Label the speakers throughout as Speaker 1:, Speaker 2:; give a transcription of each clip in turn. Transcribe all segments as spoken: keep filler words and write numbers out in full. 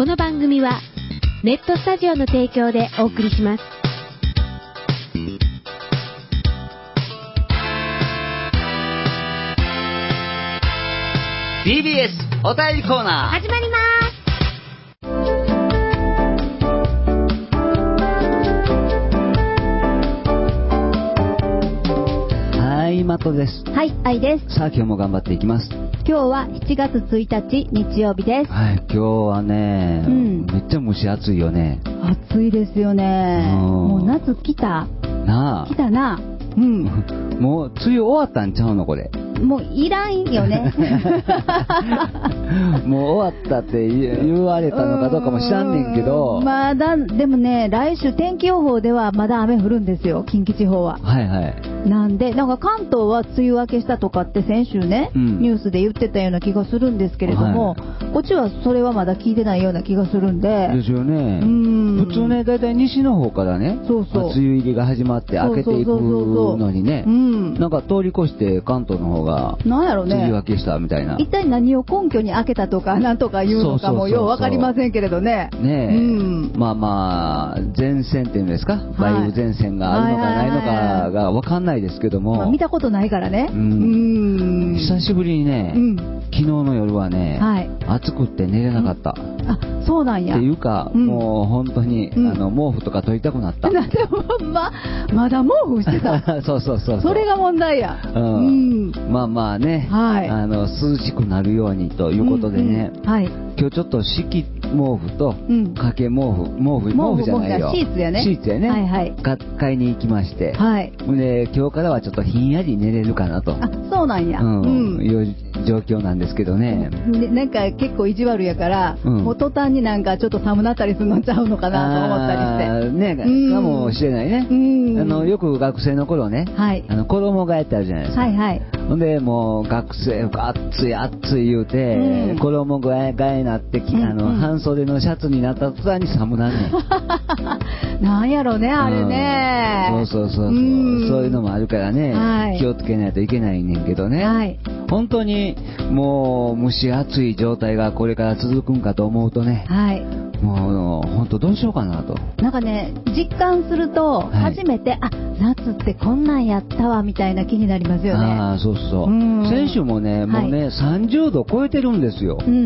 Speaker 1: この番組はネットスタジオの提供でお送りします。
Speaker 2: ティービーエス お便りコーナー
Speaker 1: 始まります。
Speaker 3: はい、マットです。
Speaker 4: はい、愛です。
Speaker 3: さあ今日も頑張っていきます。
Speaker 4: 今日はしちがつついたち日曜日です。
Speaker 3: はい、今日はね、うん、めっちゃ蒸し暑いよね。
Speaker 4: 暑いですよね。もう夏来た。
Speaker 3: なあ。
Speaker 4: 来たな。うん。
Speaker 3: もう梅雨終わったんちゃうのこれ。
Speaker 4: もういらんよね。
Speaker 3: もう終わったって言われたのかどうかも知らんねんけど、
Speaker 4: まだでもね、来週天気予報ではまだ雨降るんですよ、近畿地方は。
Speaker 3: はいはい。
Speaker 4: なんでなんか関東は梅雨明けしたとかって先週ね、うん、ニュースで言ってたような気がするんですけれども、はい、こっちはそれはまだ聞いてないような気がするんで。
Speaker 3: ですよね。うん、普通ね、だいたい西の方からね、そうそう、梅雨入りが始まって明けていくのにね、なんか通り越して関東の方が
Speaker 4: なんやろうね、
Speaker 3: 梅雨明けしたみたいな。
Speaker 4: 一体何を根拠に明けたとかなんとか言うのかもよう分かりませんけれどね。
Speaker 3: ねえ、うん、まあまあ前線っていうんですか、梅雨前線があるのかないのかが分かんないですけども、
Speaker 4: まあ、見たことないからね。うん、
Speaker 3: うん、久しぶりにね、うん、昨日の夜はね、はい、暑くって寝れなかった。
Speaker 4: うん、あ、そうなんや。
Speaker 3: っていうか、うん、もう本当に、うん、あの毛布とか取りたくなった。
Speaker 4: なんでままだ毛布してた。
Speaker 3: そうそうそうそう。
Speaker 4: それが問題や。
Speaker 3: うん。うん、まあまあね、はい、あの涼しくなるようにということでね、うんうん、はい、今日ちょっと敷毛布と掛け毛布、毛布、毛布じゃないよ、
Speaker 4: シーツやね、
Speaker 3: シーツやね、はいはい、買いに行きまして、はい、で今日からはちょっとひんやり寝れるかなと。
Speaker 4: あ、そうなんや、
Speaker 3: うんうん、いう状況なんですけどね。
Speaker 4: ね、なんか結構意地悪やから、うん、もう途端になんかちょっと寒なったりするのちゃうのかなと思ったりして。
Speaker 3: ね、うん、かもしれないね。うん、あのよく学生の頃ね、はい、あの衣替えってあるじゃないですか。はいはい。ほんでもう学生服暑い暑い言うて、うん、衣替え替えなって、うん、あの、うん、半袖のシャツになった途端に寒なんね
Speaker 4: ん。なんやろねあれね、
Speaker 3: うん、そうそうそうそう、うん、そういうのもあるからね、はい、気をつけないといけないねんけどね、はい、本当にもう蒸し暑い状態がこれから続くんかと思うとね、はい、もう本当どうしようかなと。
Speaker 4: なんかね、実感すると初めて、はい、あ、夏ってこんなんやったわみたいな気になりますよね。
Speaker 3: ああ、そうそう、うん、先週もね、もうね、はい、さんじゅうど超えてるんですよ。うんうんうん。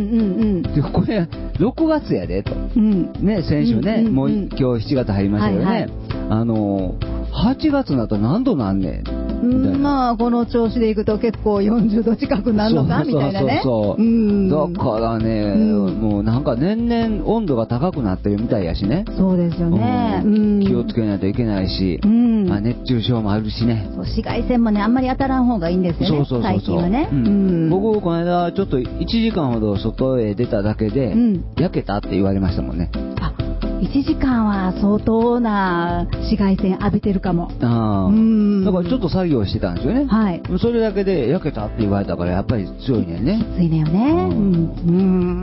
Speaker 3: でこれろくがつやでと、うん、ね、先週ね、うんうんうん、もう今日しちがつ入りましたけどね、はいはい、あのはちがつになったら何度なんねんみたいな。
Speaker 4: まあこの調子でいくと結構よんじゅうど近くなるのかみたいなね。
Speaker 3: そうそうそう、うん、だからね、うん、もうなんか年々温度が高くなってるみたいやしね。
Speaker 4: そうですよね、うん、
Speaker 3: 気をつけないといけないし、うん、まあ、熱中症もあるしね。
Speaker 4: そう、紫外線もねあんまり当たらん方がいいんですよね。そうそうそうそう、最近はね、うんうん、
Speaker 3: 僕この間ちょっといちじかんほど外へ出ただけで、うん、焼けたって言われましたもんね。
Speaker 4: あ、いちじかんは相当な紫外線浴びてるかも。あ、
Speaker 3: うん、だからちょっと作業してたんですよね。はい。それだけで焼けたって言われたからやっぱり強いねんね。
Speaker 4: きついねよね。うん。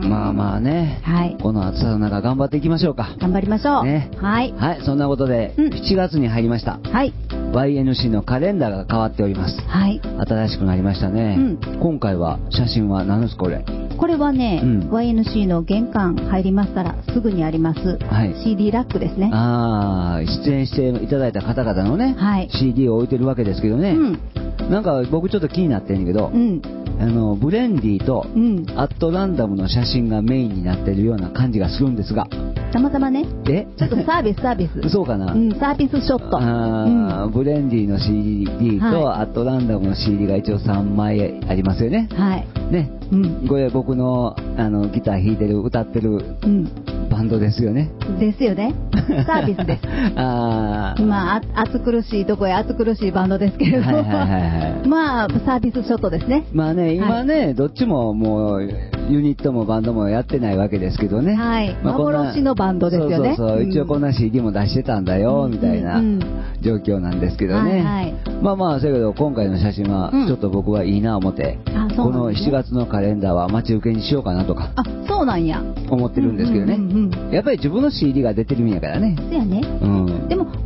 Speaker 3: うん、まあまあね。はい。この暑さの中頑張っていきましょうか。
Speaker 4: 頑張りましょう。ね。はい。
Speaker 3: はい。そんなことで、うん、しちがつに入りました。はい。ワイエヌシー のカレンダーが変わっております。はい。新しくなりましたね。うん、今回は写真は何ですかこれ。
Speaker 4: これはね、うん、ワイエヌシー の玄関入りましたらすぐにあります、はい、シーディー ラックですね。
Speaker 3: ああ、出演していただいた方々のね、はい、シーディー を置いてるわけですけどね、うん、なんか僕ちょっと気になってるんだけど、うん、あのブレンディとアットランダムの写真がメインになってるような感じがするんですが、
Speaker 4: たまたまね、
Speaker 3: え
Speaker 4: ちょっとサービスサービス
Speaker 3: そうかな、
Speaker 4: うん、サービスショット。
Speaker 3: あ、うん、ブレンディの シーディー と、はい、アットランダムの シーディー が一応さんまいありますよね。はい。ね、うん、これ僕のあのギター弾いてる歌ってる、うん、バンドですよね。
Speaker 4: ですよね。サービスです。ああ。まあ暑苦しいとこへ暑苦しいバンドですけれど、はいはいはいはい、まあサービスショットですね。
Speaker 3: まあね、今ね、はい、どっちももうユニットもバンドもやってないわけですけどね。はい。
Speaker 4: まあ、幻のバンドですよね。
Speaker 3: そうそうそう、うん、一応こんな シーディー も出してたんだよ、うん、みたいな状況なんですけどね。はいはい、まあまあだけど今回の写真はちょっと僕はいいな思って、うん、あ、そうなんですね、このしちがつのカレンダーは待ち受けにしようかなとか。
Speaker 4: あ、そうなんや。
Speaker 3: 思ってるんですけどね。うんうんうんうん、やっぱり自分の シーディー が出てるんやからね。
Speaker 4: そうやね。うん。でも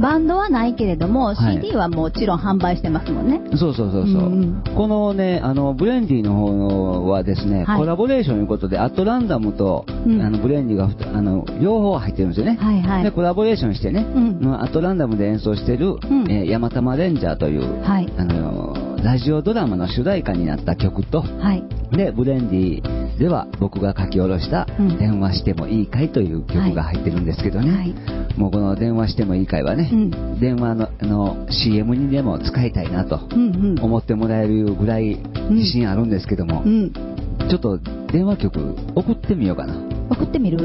Speaker 4: バンドはないけれども、はい、シーディー はもちろん販売してますもんね。
Speaker 3: そうそうそうそう、うん、このねあのブレンディの方はですね、はい、コラボレーションということでアットランダムと、うん、あのブレンディがあの両方入ってるんですよね、はいはい、でコラボレーションしてね、うん、アットランダムで演奏してる、うんえー、ヤマタマレンジャーという、はい、あのラジオドラマの主題歌になった曲と、はい、でブレンディでは僕が書き下ろした「電話してもいいかい」という曲が入ってるんですけどね、はいはい、もうこの「電話してもいいかい」はね、うん、電話 の, の シーエム にでも使いたいなと思ってもらえるぐらい自信あるんですけども、うんうん、ちょっと電話曲送ってみようかな。
Speaker 4: 送ってみる、うん、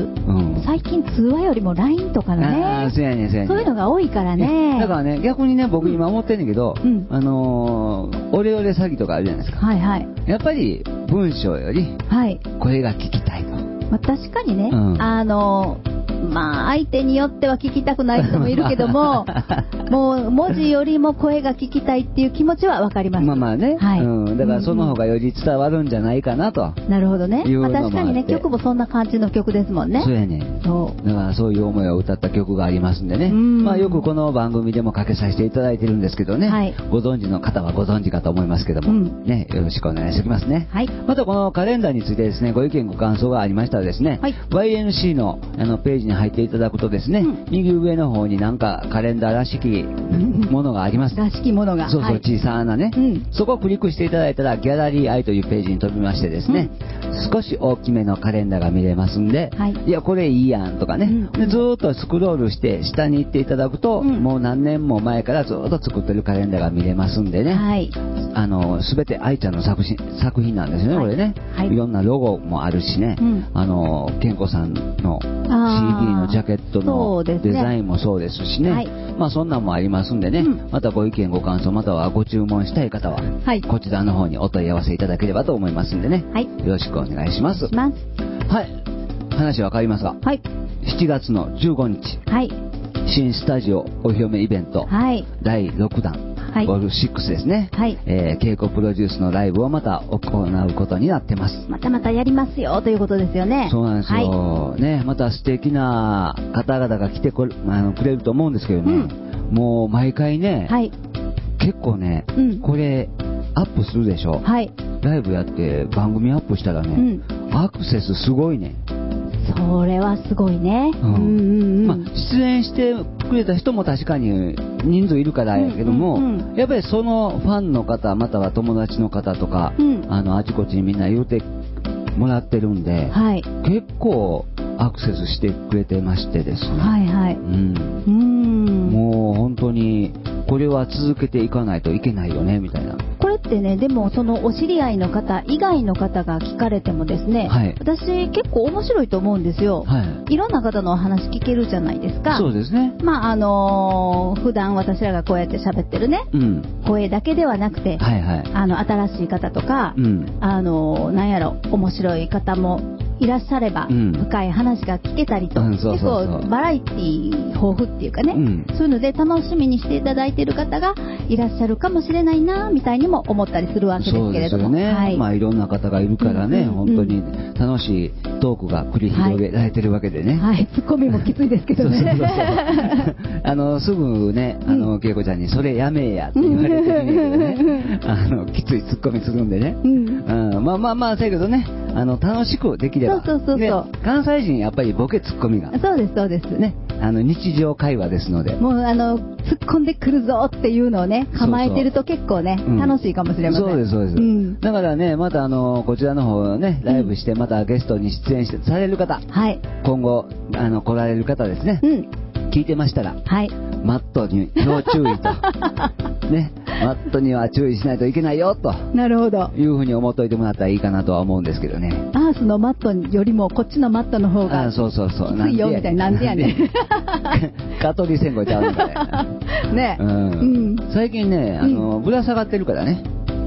Speaker 4: 最近通話よりも ライン とかのね、あそうやねそうやねそういうのが多いからね。
Speaker 3: だからね逆にね僕今思ってんねんけど、うん、あのー、オレオレ詐欺とかあるじゃないですか、はいはい、やっぱり文章より声が聞きたいと、はい
Speaker 4: まあ、確かにね、うん、あのーまあ相手によっては聞きたくない人もいるけどももう文字よりも声が聞きたいっていう気持ちは分かります。
Speaker 3: まあまあね、はいうん、だからその方がより伝わるんじゃないかなと、
Speaker 4: うん、なるほどね、まあ、確かにね曲もそんな感じの曲ですもんね。
Speaker 3: そうやねそうだからそういう思いを歌った曲がありますんでね、まあ、よくこの番組でもかけさせていただいてるんですけどね、はい、ご存知の方はご存知かと思いますけども、うんね、よろしくお願いしておきますね、はい、またこのカレンダーについてですねご意見ご感想がありましたらですね、はい、ワイエヌシー の, あのページに入っていただくとですね、うん、右上の方になんかカレンダーらしきものがあります。
Speaker 4: らしきものが
Speaker 3: そうそう、はい、小さなね、うん、そこをクリックしていただいたらギャラリーアイというページに飛びましてですね、うん、少し大きめのカレンダーが見れますんで、はい、いやこれいいやんとかね、うん、でずーっとスクロールして下に行っていただくと、うん、もう何年も前からずーっと作ってるカレンダーが見れますんでね、はい、あの全て愛ちゃんの作品、作品なんですよね、はい、これね、はい、いろんなロゴもあるしね、うん、あの健子さんの シーディー のジャケットのデザインもそうですしね、はい、まあそんなんもありますんでね、うん、またご意見ご感想またはご注文したい方は、はい、こちらの方にお問い合わせいただければと思いますんでね、はい、よろしくお願いします。しますはい、話わかりますか。はい、しちがつのじゅうごにち、はい、新スタジオお披露目イベント、はい、だいろくだんはい、ボルろくですね、はいえー、稽古プロデュースのライブをまた行うことになってます。
Speaker 4: またまたやりますよということですよね。
Speaker 3: そうなんですよ、はい、ね、また素敵な方々が来てこれあのくれると思うんですけどね、うん、もう毎回ね、はい、結構ね、うん、これアップするでしょ、はい、ライブやって番組アップしたらね、うん、アクセスすごいね。
Speaker 4: それはすごいね、うんうんうん
Speaker 3: まあ、出演してくれた人も確かに人数いるからやけども、うんうんうん、やっぱりそのファンの方または友達の方とか、うん、あのあちこちにみんな言うてもらってるんで、はい、結構アクセスしてくれてましてですね、はいはいうん、うんもう本当にこれは続けていかないといけないよねみたいな。
Speaker 4: これってね、でもそのお知り合いの方以外の方が聞かれてもですね、はい、私結構面白いと思うんですよ、はい、いろんな方のお話聞けるじゃないですか。
Speaker 3: そうですね。
Speaker 4: まああのー、普段私らがこうやって喋ってるね、うん、声だけではなくて、はいはい、あの新しい方とか、うん、あのー、なんやろ面白い方もいらっしゃれば、うん、深い話が聞けたりと、うん、そうそうそう結構バラエティ豊富っていうかね、うん、そういうので楽しみにしていただいている方がいらっしゃるかもしれないなみたいにも思ったりするわけですけれども、
Speaker 3: そうですよね、はい、まあいろんな方がいるからね、うん、本当に楽しいトークが繰り広げられてるわけでね、
Speaker 4: はい、はい、ツッコミもきついですけどねそうそうそう
Speaker 3: あのすぐねあの恵子ちゃんにそれやめえやって言われてるんだけどねあのきついツッコミするんでね、うんうん、まあまあまあだけどねあの楽しくできれば
Speaker 4: そうそうそうそう、
Speaker 3: 関西人やっぱりボケツッコミが
Speaker 4: そうですそうですね、
Speaker 3: あの日常会話ですので
Speaker 4: もうあの突っ込んでくるぞっていうのをね構えてると結構ね、うん、楽しいかもしれません。
Speaker 3: そうですそうです、うん、だからねまたあのこちらの方ねライブしてまたゲストに出演してされる方、はい、今後あの来られる方ですね、うん、聞いてましたら、はい、マットに要注意とねマットには注意しないといけないよと
Speaker 4: なるほど
Speaker 3: いうふうに思っといてもらったらいいかなとは思うんですけどね。
Speaker 4: アースのマットよりもこっちのマットの方がきついよみたいななんでやねん
Speaker 3: 蚊取り線香ちゃうのかねね、うんうん、最近ねあの、うん、ぶら下がってるからね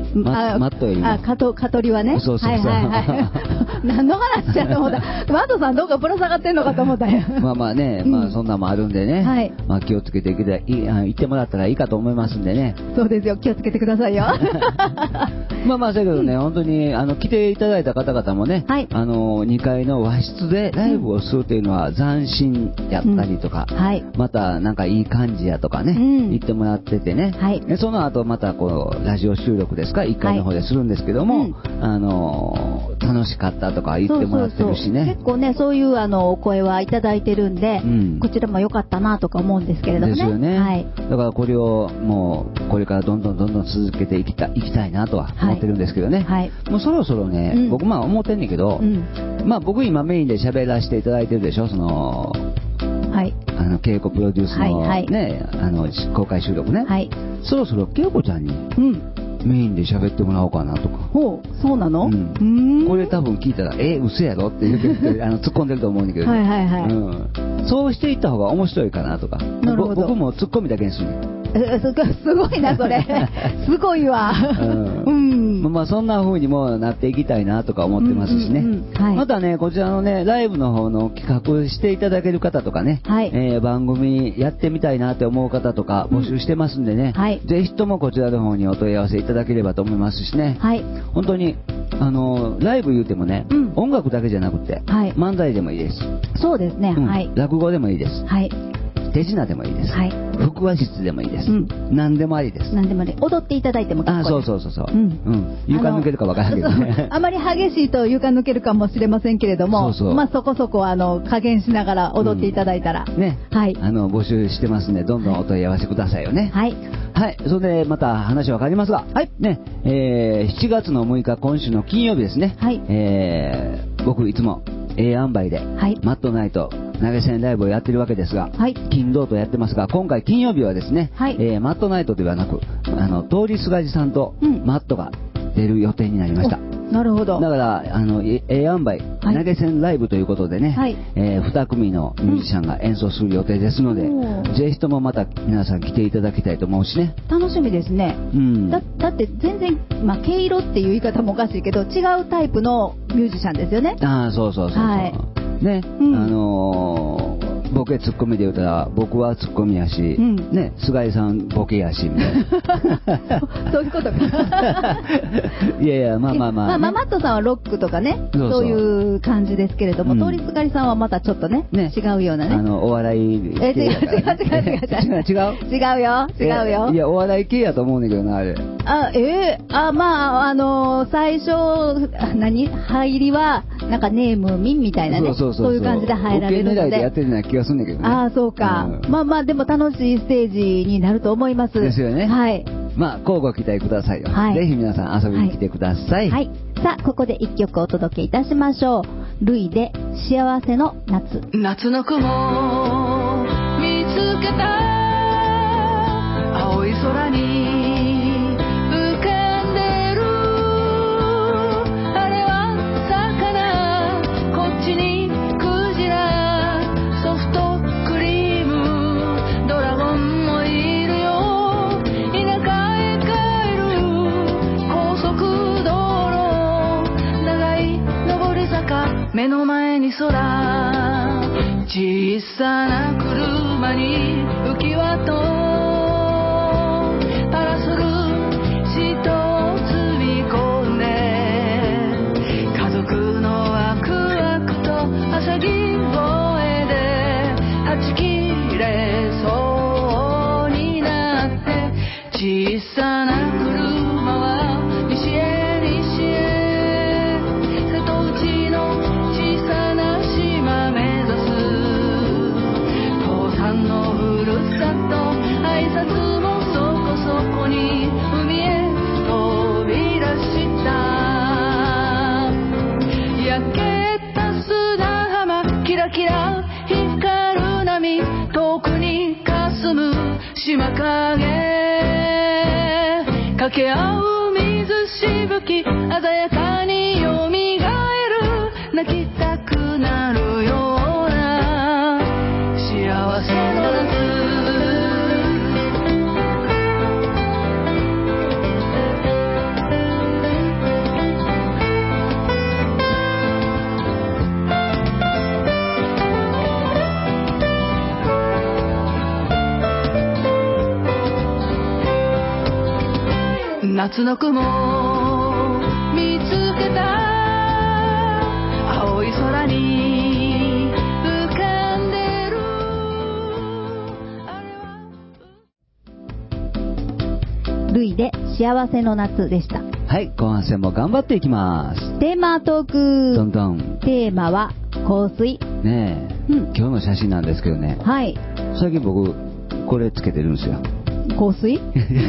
Speaker 3: マ, マットよりも。
Speaker 4: あ、蚊と、蚊取りはね。
Speaker 3: そうそうそう。はいはいはい。
Speaker 4: 何の話やと思った。マットさんどうかぶら下がってんのかと思ったよ。
Speaker 3: まあまあね、まあそんなもあるんでね。
Speaker 4: はい。
Speaker 3: まあ気をつけていって行ってもらったらいいかと思いますんでね。
Speaker 4: そうですよ。気をつけてくださいよ。
Speaker 3: まあまあだけどね、本当に、あの、来ていただいた方々もね、はい、あの、にかいの和室でライブをするというのは斬新やったりとか、うん、はい。またなんかいい感じやとかね、うん、言ってもらっててね。はい。その後またこう、ラジオ収録ですか、いっかいの方でするんですけども、はい、うん、あの、楽しかったとか言ってもらってるしね。そうそうそう、結
Speaker 4: 構ね、そういうあの、お声はいただいてるんで、うん、こちらも良かったなとか思うんですけれどもね。
Speaker 3: ですよね。はい。だからこれをもう、これからどんどんどんどん続けていきたい、いきたいなとは思ってるんですけどね。はい。もうそろそろね、うん、僕まあ思ってんねんけど、うん、まあ僕今メインで喋らせていただいてるでしょ、その、はい。あの、稽古プロデュースのね、はいはい、あの、公開収録ね。はい。そろそろ稽古ちゃんに、うん。メインで喋ってもらおうかなとか。
Speaker 4: ほう、そうなの？うん。うーん、
Speaker 3: これ多分聞いたら、え、嘘やろって言ってあの突っ込んでると思うんだけど、ね、
Speaker 4: はいはいはい。
Speaker 3: うん。そうしていった方が面白いかなとか。なるほど。僕も突っ込みだけにする。
Speaker 4: え、すごいな、それ。すごいわ。うん。うん、
Speaker 3: まあ、そんな風にもなっていきたいなとか思ってますしね。うんうんうん、はい、またね、こちらのね、ライブの方の企画していただける方とかね、はい、えー、番組やってみたいなって思う方とか募集してますんでね、うん、はい、ぜひともこちらの方にお問い合わせいただければと思いますしね。はい、本当に、あの、ライブ言うてもね、うん、音楽だけじゃなくて、はい、漫才でもいいです。
Speaker 4: そうですね、うん、はい。
Speaker 3: 落語でもいいです。はい。手品でもいいです。はい。腹話術でもいいです。うん。何でもありです。
Speaker 4: 何でもあり。踊っていただいても結構です。
Speaker 3: あ、そうそうそうそう。うん。うん。床抜けるかわからんけどね。
Speaker 4: あまり激しいと床抜けるかもしれませんけれども、そうそう。まあそこそこあの加減しながら踊っていただいたら、うん、ね。はい。あの募集してますんでどんどんお問い合わせくださいよね。はい。はい。それでまた話は変わりますが、はい。ね、えー、しちがつのむいか今週の金曜日ですね。はい。えー、僕いつもええ塩梅で、はい、マットナイト投げ銭ライブをやってるわけですが、はい、金土とやってますが、今回金曜日はですね、はい、えー、マットナイトではなく、あの通りすがじさんとマットが出る予定になりました。 うん、なるほど。
Speaker 3: だからあのええ塩梅、はい、投げ銭ライブということでね、はい、えー、に組のミュージシャンが演奏する予定ですので、うん、ぜひともまた皆さん来ていただきたいと思うしね。
Speaker 4: 楽しみですね。うん、だ, だって全然、まあ、毛色っていう言い方もおかしいけど違うタイプのミュージシャンですよね。
Speaker 3: ああ、そうそうそうそう。はい、ね、うん、あのー、ボケツッコミで言うたら僕はツッコミやし、うん、ね、菅井さんボケやしみたいな
Speaker 4: そういうことか
Speaker 3: いやいや、まあまあまあ、ね、
Speaker 4: まあ、マットさんはロックとかね、そうそう、そういう感じですけれども、うん、通りすがりさんはまたちょっとね、ね、違うようなね、
Speaker 3: あのお笑い
Speaker 4: 系、ね、え違う違う違う違う違う違うよ違うよ、
Speaker 3: いやお笑い系やと思うんだけどな、あれ。
Speaker 4: あ、えー、あ、まああのー、最初何入りはなんかネームミンみたいなね、そうそうそうそう、そういう感じで入られるので、
Speaker 3: ボケ狙いでやってるような気がするんだけどね。
Speaker 4: ああ、そうか、うん、まあまあでも楽しいステージになると思います。
Speaker 3: ですよね。はい。まあ交互期待くださいよ。はい。ぜひ皆さん遊びに来てください。
Speaker 4: はい。はい、さあここで一曲お届けいたしましょう。ルイで幸せの夏。
Speaker 5: 夏の雲見つけた青い空に。目の前に空、小さな車に浮き輪とパラソル一つ積み込んで、家族のワクワクとはしゃぎ声ではち切れそうになって、小さな車は西へ西へ瀬戸内の挨拶もそこそこに海へ飛び出した。焼けた砂浜キラキラ光る波、遠くに霞む島影、掛け合う水しぶき鮮やかによみがえる、泣きたくなるような幸せの夏。 夏の雲見つけた青い空に浮かんでるあれは
Speaker 4: ルイで幸せの夏でした。
Speaker 3: はい、後半戦も頑張っていきます。
Speaker 4: テーマトーク。
Speaker 3: どんどん。
Speaker 4: テーマは香水。
Speaker 3: ねえ、うん、今日の写真なんですけどね。
Speaker 4: はい。
Speaker 3: 最近僕これつけてるんですよ。
Speaker 4: 香水？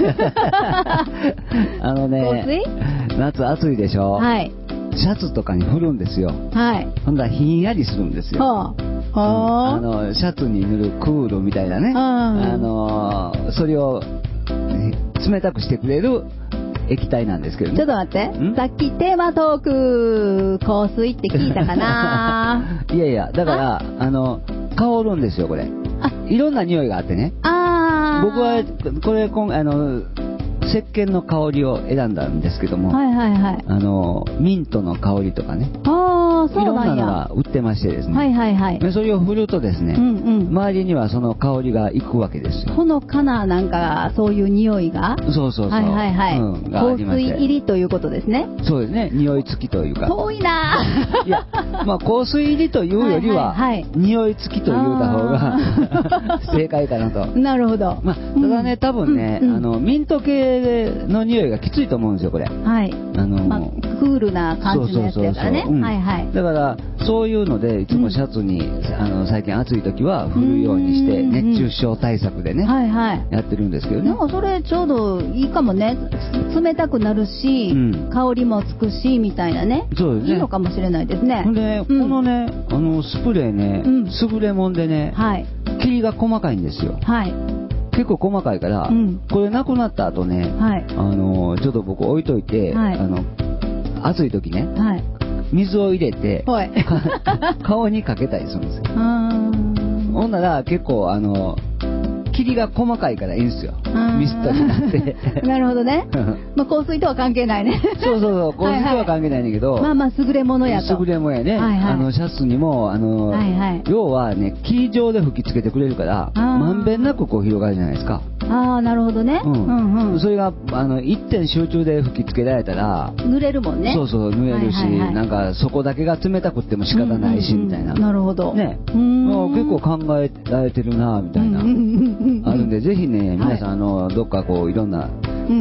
Speaker 3: あのね、
Speaker 4: 香水？
Speaker 3: 夏暑いでしょ。
Speaker 4: はい。
Speaker 3: シャツとかに振るんですよ。はい。ほんだらひんやりするんですよ。はあ。はあ、あのシャツに塗るクールみたいなね。あのそれを冷たくしてくれる液体なんですけどね。
Speaker 4: ちょっと待って。さっきテーマトーク香水って聞いたかな。
Speaker 3: いやいや、だからあの香るんですよこれ。いろんな匂いがあってね。あ僕はこれこあの石鹸の香りを選んだんですけども、はいはいはい、あのミントの香りとかね、あそうなんや、いろんなのが売ってましてですね、はいはいはい、でそれを振るとですね、うんうん、周りにはその香りがいくわけですよ。
Speaker 4: ほのかななんかそういう匂いが、
Speaker 3: そうそうそう、
Speaker 4: はいはいはい、うん、香水入りということですね。
Speaker 3: そうですね、匂い付きというか。
Speaker 4: 遠いな。
Speaker 3: いや、まあ香水入りというよりは、はいはいはい、匂い付きと言うた方が正解かなと。
Speaker 4: なるほど。
Speaker 3: まあただね、うん、多分ね、うんうん、あのミント系の匂いがきついと思うんですよこれ。はい。あのーまあ、
Speaker 4: クールな感じのやつだからね。はいはい。
Speaker 3: だからそういうのでいつもシャツに、うん、あの最近暑い時は振るようにして熱中症対策でね、はいはい、やってるんですけどね。
Speaker 4: でもそれちょうどいいかもね。冷たくなるし、うん、香りもつくしみたいなね。そうですね。いいのかもしれないですね。
Speaker 3: で、うん、このねあのスプレーね、うん、優れもんでね、はい、霧が細かいんですよ。はい。結構細かいから、うん、これなくなった後ね、はい、あのちょっと僕置いといて、はい、あの暑い時ね、はい、水を入れて、はい、顔にかけたりするんですよ。ほんなら結構あの霧が細かいからいいんですよ。ミストになって
Speaker 4: なるほどね。まあ香水とは関係ないね。
Speaker 3: そうそうそう、香水とは関係ないんだけど、はいはい、
Speaker 4: まあまあ優れものやと。
Speaker 3: 優れものやね、はいはい、あのシャツにもあの、はいはい、要はね霧状で吹きつけてくれるからまんべんなくこう広がるじゃないですか。
Speaker 4: ああなるほどね、うんうんうん、
Speaker 3: それがあの一点集中で吹きつけられたら
Speaker 4: 濡れるもんね。
Speaker 3: そうそう濡れるし、はいはいはい、なんかそこだけが冷たくっても仕方ないし、うんうんうん、みたいな。
Speaker 4: なるほど
Speaker 3: ね、もう結構考えられてるなみたいな、うんうんうんうん、あるんでぜひね皆さん、はい、あのどっかこういろんな、うん、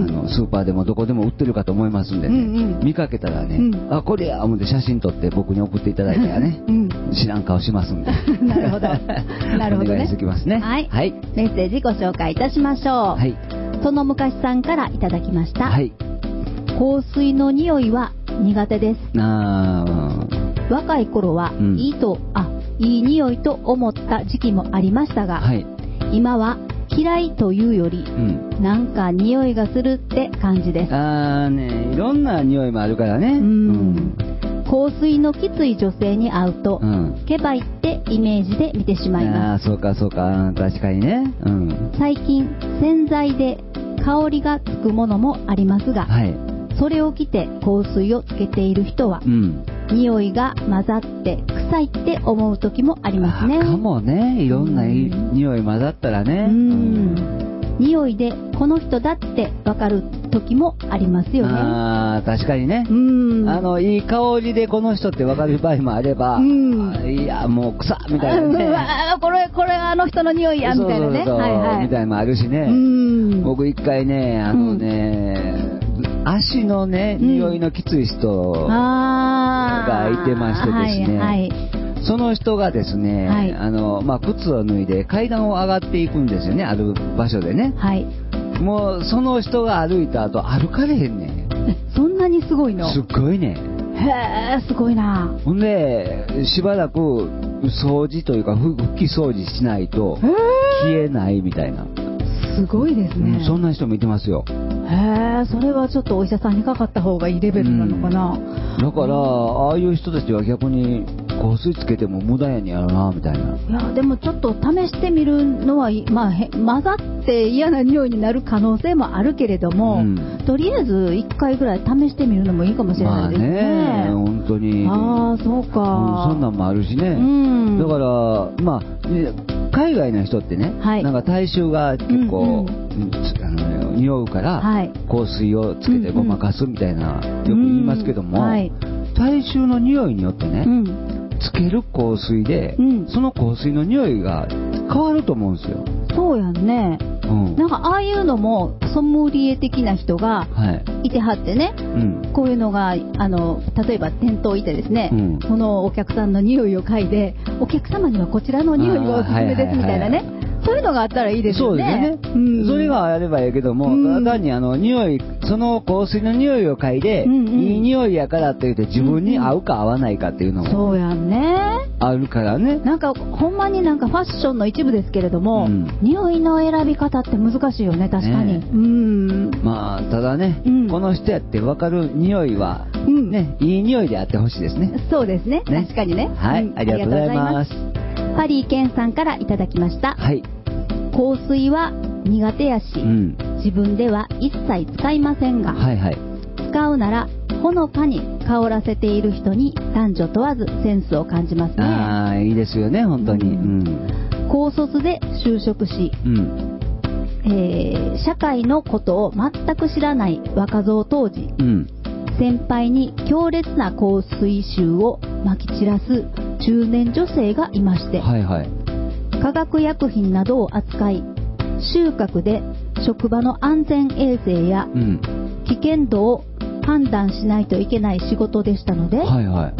Speaker 3: あのスーパーでもどこでも売ってるかと思いますんでね、うんうん、見かけたらね、うん、あこれや思って写真撮って僕に送っていただいたらね、うん、知らん顔しますんで
Speaker 4: なるほどなるほどね。
Speaker 3: お願いしてきますね。
Speaker 4: はい、はい、メッセージご紹介いたしましょう。はい、その昔さんからいただきました。はい、香水の匂いは苦手です。あ若い頃は、うん、いいとあいい匂いと思った時期もありましたが、はい、今は嫌いというより、うん、なんか匂いがするって感じです。
Speaker 3: あーね、いろんな匂いもあるからね。うん、うん、
Speaker 4: 香水のきつい女性に会うと、うん、ケバイってイメージで見てしまいます。
Speaker 3: あーそうかそうか、確かにね、うん、
Speaker 4: 最近洗剤で香りがつくものもありますが、はい、それを着て香水をつけている人は、うん、匂いが混ざって臭いって思う時もありますね。
Speaker 3: かもね、いろんな匂い混ざったらね、うん、
Speaker 4: 匂いでこの人だって分かる時もありますよね。
Speaker 3: あ確かにね、うん、あのいい香りでこの人って分かる場合もあれば、うん、いやもう臭みたいなね、
Speaker 4: うこれこれあの人の匂いやみたいなね、
Speaker 3: そうそうそう、はいはい、みたいなのもあるしね、うん、僕一回ねあのね、うん、足のね匂いのきつい人がいてましてですね、はいはい、その人がですね、はい、あのまあ、靴を脱いで階段を上がっていくんですよね、ある場所でね、はい、もうその人が歩いた後歩かれへんねん。
Speaker 4: そんなにすごいの？
Speaker 3: すっごいね。
Speaker 4: へーすごいな。
Speaker 3: ほんでしばらく掃除というか拭き掃除しないと消えないみたいな。
Speaker 4: すごいですね、
Speaker 3: うん、そんな人もいてますよ。
Speaker 4: へえ、それはちょっとお医者さんにかかった方がいいレベルなのかな、うん、
Speaker 3: だからああいう人たちは逆に香水つけても無駄やにやろなみたいな。
Speaker 4: いやでもちょっと試してみるのは、まあ、へ混ざって嫌な匂いになる可能性もあるけれども、うん、とりあえずいっかいぐらい試してみるのもいいかもしれないですね。
Speaker 3: まあね、本当に。
Speaker 4: ああそうか、
Speaker 3: うん、そんなんもあるしね、うん、だからまあ海外の人ってね、はい、なんか体臭が結構、うんうん、あのの匂うから、はい、香水をつけてごまかすみたいな、うんうん、よく言いますけども、はい、体臭の匂いによってね、うん、つける香水で、うん、その香水の匂いが変わると思うんですよ。
Speaker 4: そうやんね、うん、なんかああいうのもソムリエ的な人がいてはってね、はい、うん、こういうのがあの例えば店頭いてですね、うん、そのお客さんの匂いを嗅いでお客様にはこちらの匂いがおすすめですみたいなね、そういうのがあったらいいですよね。
Speaker 3: そうですね、うん、それがあればいいけども、うん、ただ単にあの匂い、その香水の匂いを嗅いで、うんうん、いい匂いやからって言って自分に合うか合わないかっていうのも、
Speaker 4: そうやんね、
Speaker 3: あるからね。
Speaker 4: なんかほんまになんかファッションの一部ですけれども、うん、匂いの選び方って難しいよね、確かに、ね、うん、
Speaker 3: まあただね、うん、この人やって分かる匂いは、うん、ね、いい匂いであってほしいですね。
Speaker 4: そうですね、ね、確かにね、
Speaker 3: はい、うん、ありがとうございます。
Speaker 4: パリーケンさんからいただきました。はい。香水は苦手やし、うん、自分では一切使いませんが、はいはい、使うならほのかに香らせている人に男女問わずセンスを感じますね。
Speaker 3: ああ、いいですよね、本当に、うん、
Speaker 4: 高卒で就職し、うん、えー、社会のことを全く知らない若造当時、うん、先輩に強烈な香水臭をまき散らす中年女性がいまして、はいはい、化学薬品などを扱い、収穫で職場の安全衛生や危険度を判断しないといけない仕事でしたので、はいはい、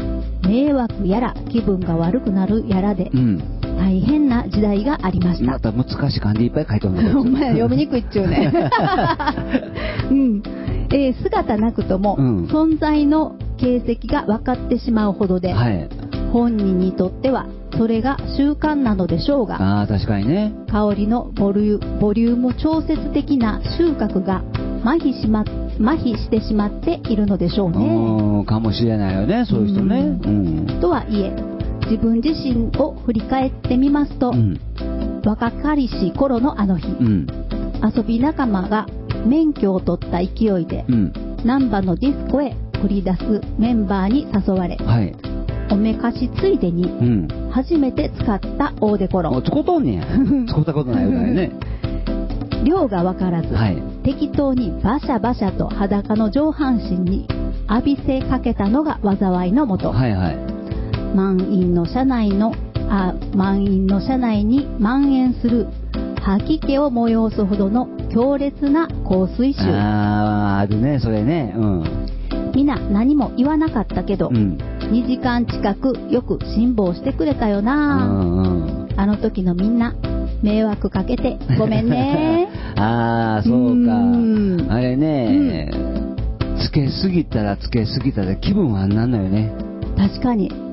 Speaker 4: 迷惑やら気分が悪くなるやらで、うん、大変な時代がありました。
Speaker 3: また難しい漢字いっぱい書いてるの。
Speaker 4: お前読みにくいっちゅうね、うん、えー、姿なくとも、うん、存在の形跡が分かってしまうほどで、はい、本人にとってはそれが習慣なのでしょうが、
Speaker 3: あ、確かにね、
Speaker 4: 香りのボリュ、ボリューム調節的な収穫が麻痺しま、麻痺してしまっているのでしょうね。
Speaker 3: かもしれないよね、そういう人ね、うん
Speaker 4: うん、とはいえ自分自身を振り返ってみますと、うん、若かりし頃のあの日、うん、遊び仲間が免許を取った勢いで、うん、難波のディスコへ繰り出すメンバーに誘われ、はい、おめかしついでに、うん、初めて使ったオーデコロン。
Speaker 3: 使うとんねや。使ったことないよね。
Speaker 4: 量が分からず、はい、適当にバシャバシャと裸の上半身に浴びせかけたのが災いのもと、はいはい、満員の車内のあ満員の車内に蔓延する吐き気を催すほどの強烈な香水臭。
Speaker 3: あー、あるね、それね、うん、
Speaker 4: みんな何も言わなかったけど、うん、にじかん近くよく辛抱してくれたよな、うんうん、あの時のみんな迷惑かけてごめんね。
Speaker 3: ああ、そうか、うあれね、うん、つけすぎたらつけすぎたら気分はあんなんのよね。
Speaker 4: 確かに、うん、うん、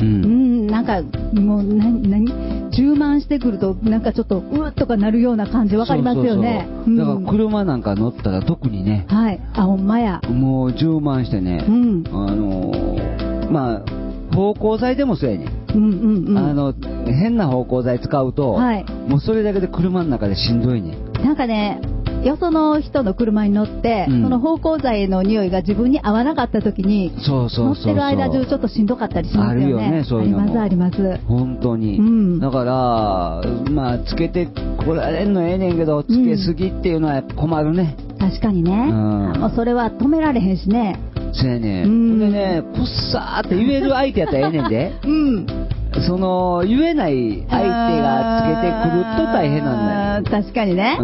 Speaker 4: なんかもうな何充満してくるとなんかちょっとうっとかなるような感じわかりますよね。
Speaker 3: そうそうそう、うん、だから車なんか乗ったら特にね、
Speaker 4: はい、あ、ほんまや、
Speaker 3: もう充満してね、うん、あのー、まあ芳香剤でもそうやね、うんうんうん、あの変な芳香剤使うと、はい、もうそれだけで車の中でしんどいね。
Speaker 4: なんかね、よその人の車に乗って、うん、その芳香剤の匂いが自分に合わなかった時に、そうそうそうそう、乗ってる間中ちょっとしんどかったりしますよね。あるよね、そういうのも。ありますあります。
Speaker 3: 本当に、うん、だからまあつけてこられんのええねんけど、つけすぎっていうのは困るね、
Speaker 4: うん、確かにね、うん、もうそれは止められへんしね。
Speaker 3: そうやね、うん、でね、くっさーって言える相手やったらええねんで、うん、その言えない相手がつけてくると大変なんだよ。
Speaker 4: 確かにね、うん、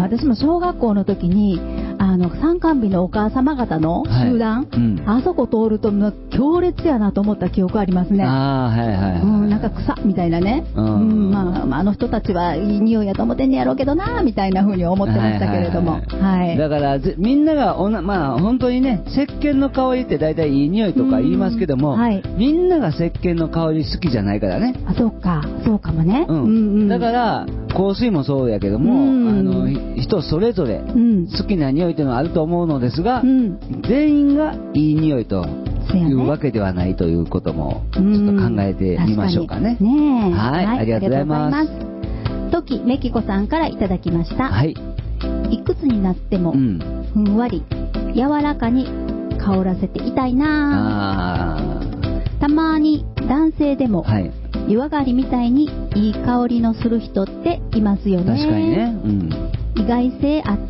Speaker 4: 私も小学校の時にあの参観日のお母様方の集団、はい、うん、あそこ通ると強烈やなと思った記憶ありますね。あ、はいはいはい、うん、なんか草みたいなね、うん、うん、まあ、あの人たちはいい匂いやと思ってんねやろうけどなみたいな風に思ってましたけれども、はいはいはいはい、
Speaker 3: だからみんながおな、まあ、本当にね、石鹸の香りって大体いい匂いとか言いますけども、はい、みんなが石鹸の香り好きじゃないからね。
Speaker 4: あ、そうか、そうかもね、
Speaker 3: うんうんうん、だから香水もそうやけども、うん、あの人それぞれ好きな匂いというのはあると思うのですが、うん、全員がいい匂いというわけではないということもちょっと考えてみましょうかね。うん、ね、はい、はい、ありがとうございます。
Speaker 4: トキメキコさんからいただきました。はい、いくつになっても、うん、ふんわり柔らかに香らせていたいなあ。たまに男性でも、はい、湯上がりみたいにいい香りのする人っていますよね。
Speaker 3: 確かにね、うん、
Speaker 4: 意外性あって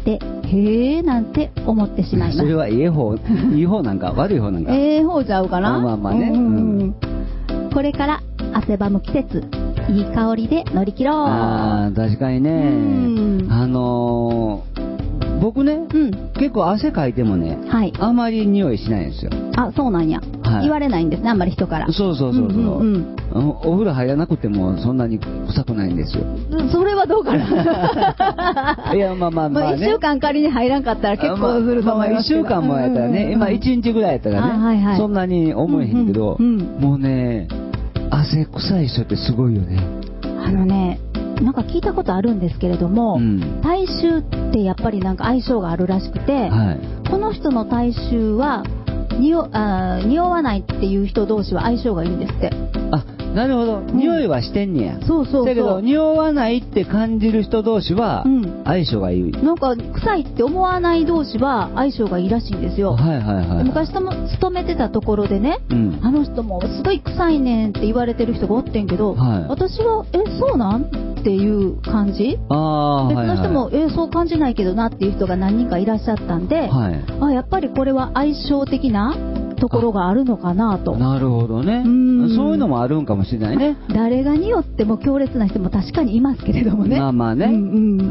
Speaker 4: へえなんて思ってしまいます。
Speaker 3: それはいい方、いい方なんか悪い方なんか。
Speaker 4: ええ方ちゃうかな。
Speaker 3: まあまあね、
Speaker 4: うんうん、これから汗ばむ季節、いい香りで乗り切ろう。
Speaker 3: ああ、確かにね。あのー、僕ね、うん、結構汗かいてもね、はい、あまり匂いしないんですよ。
Speaker 4: あ、そうなんや、はい、言われないんですね、あんまり人から。
Speaker 3: そうそうそうそう、うんうんうん、お風呂入らなくてもそんなに臭くないんですよ。
Speaker 4: それはどうかな。
Speaker 3: いや、まあまあまあ、ね、
Speaker 4: まあいっしゅうかん仮に入らんかったら結構すると思いますけど、
Speaker 3: まあまあ、いっしゅうかんもやったらね、うんうんうん、今いちにちぐらいやったらね、はいはい、そんなに思えへんけど、うんうんうん、もうね、汗臭い人ってすごいよね。
Speaker 4: あのね、なんか聞いたことあるんですけれども、うん、体臭ってやっぱりなんか相性があるらしくて、はい、この人の体臭は匂あ匂わないっていう人同士は相性がいいんですって。
Speaker 3: あ、なるほど、うん、匂いはしてんねや。
Speaker 4: そうそうそう。
Speaker 3: だけど匂わないって感じる人同士は相性がいい、うん、
Speaker 4: なんか臭いって思わない同士は相性がいいらしいんですよ。
Speaker 3: はいはいはい、
Speaker 4: 昔とも勤めてたところでね、うん、あの人もすごい臭いねんって言われてる人がおってんけど、はい、私はえそうなんっていう感じ。あ、別の人も、はいはい、えそう感じないけどなっていう人が何人かいらっしゃったんで、はい、あやっぱりこれは相性的なところがあるのかなと。
Speaker 3: なるほどね。うんそういうのもあるんかもしれないね。
Speaker 4: 誰が匂っても強烈な人も確かにいますけれどもね。
Speaker 3: まあまあね、うんうん、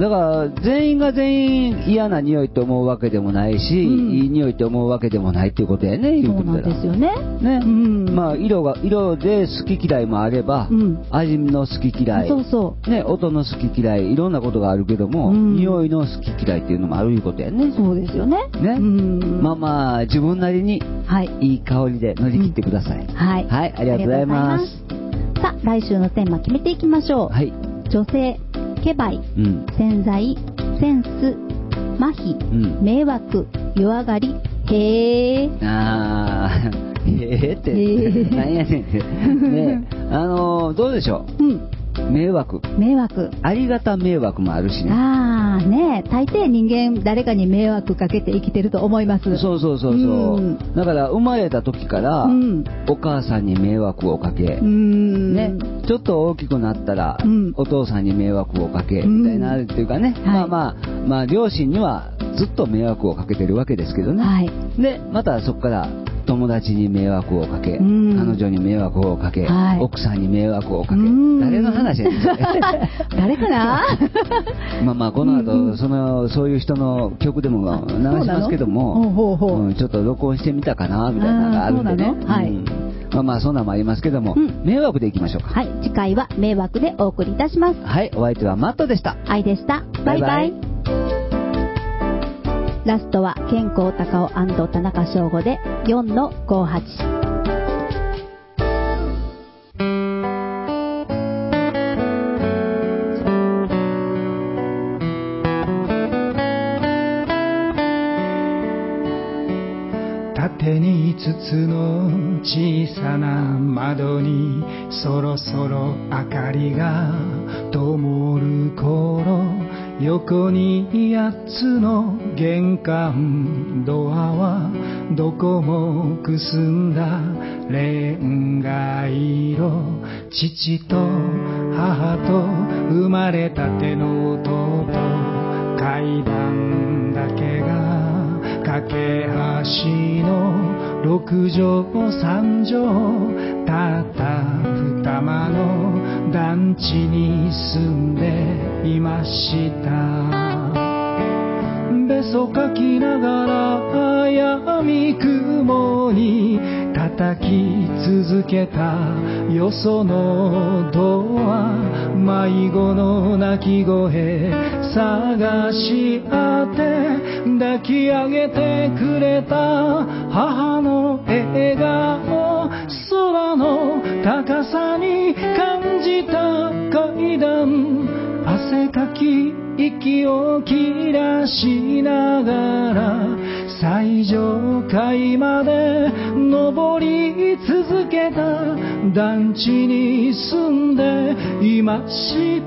Speaker 3: だから全員が全員嫌な匂いと思うわけでもないし、うん、いい匂いと思うわけでもないっていうことやね。
Speaker 4: そうなんですよね。
Speaker 3: ね、うん、まあ色が色で好き嫌いもあれば、うん、味の好き嫌い、
Speaker 4: そうそう
Speaker 3: ね、音の好き嫌いいろんなことがあるけども、うん、匂いの好き嫌いっていうのもあるいうことやね。
Speaker 4: そうですよね。
Speaker 3: ね、うん、まあまあ自分なりに、はい、いい香りで乗り切ってください、うん、はい、はい、ありがとうございます。
Speaker 4: さあ来週のテーマ決めていきましょう。はい、女性、ケバイ、うん、潜在、センス、麻痺、うん、迷惑、弱がり、へー。
Speaker 3: あーへーって何やねんってね、あのー、どうでしょう、うん、迷惑
Speaker 4: 迷惑
Speaker 3: ありがた迷惑もあるしね。
Speaker 4: ああね、大抵人間誰かに迷惑かけて生きてると思います。
Speaker 3: そうそうそうそう、うん、だから生まれた時から、うん、お母さんに迷惑をかけ、うん、ね、ちょっと大きくなったら、うん、お父さんに迷惑をかけ、みたいなっていうかね、はい、まあまあまあ両親にはずっと迷惑をかけてるわけですけどね、はい、でまたそこから友達に迷惑をかけ、うん、彼女に迷惑をかけ、はい、奥さんに迷惑をかけ、誰の話やねん
Speaker 4: 誰かな
Speaker 3: まあまあこの後、うんうん、そのそういう人の曲でも流しますけども、ほうほうほう、うん、ちょっと録音してみたかなみたいなのがあるんでね、はい、うん、まあまあそんなもありますけども、うん、迷惑でいきましょうか。
Speaker 4: はい、次回は迷惑でお送りいたします。
Speaker 3: はい、お相手はマットでした。
Speaker 4: 愛でした。バイバイ。バイバイ。ラストは健康高尾&田中翔吾で よんのごはち。
Speaker 6: 縦にいつつの小さな窓にそろそろ明かりが灯る頃、横にやっつの玄関ドアはどこもくすんだレンガ色、父と母と生まれたての弟、階段だけが架け橋の六畳三畳、たった二間の団地に住んでいました。べそかきながら闇雲に叩き続けたよそのドア、迷子の泣き声探し当て、抱き上げてくれた母の笑顔、空の高さに感じた階段、汗かき息を切らしながら最上階まで登り続けた団地に住んでいました。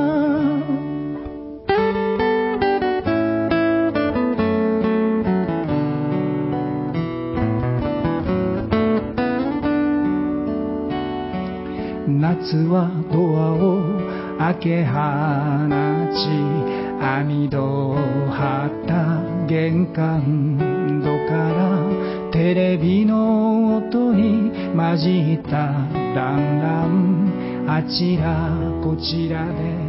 Speaker 6: 夏はドアを開け放ち網戸を張った玄関戸からテレビの音に混じった団らん、あちらこちらで